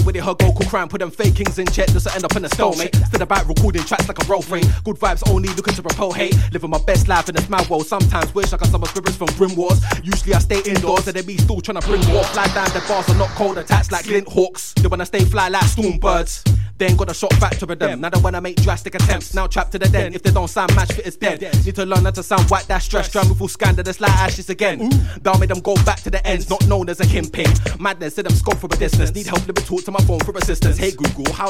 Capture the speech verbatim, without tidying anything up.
with it, her Goku crime. Put them fakings in check just to end up in a stalemate. Still about recording tracks like a roll frame. Good vibes only, looking to repel hate. Living my best life in this mad world. Sometimes wish I could summon spirits from grim wars. Usually I stay indoors and they be still trying to bring war. Fly down, the bars are not cold, attacks like glint hawks. They wanna stay fly like storm birds. Then got a shot factor with them. Now they wanna make drastic attempts. Now trapped to the den. If they don't sound match fit, it's dead. Need to learn how to sound white, that's stress. Drown with full scandalous like ashes again. Down made them go back to the ends. Not known as a kingpin. Madness, said them scope for a distance. Need help, let me talk to my phone for assistance. Hey Google, how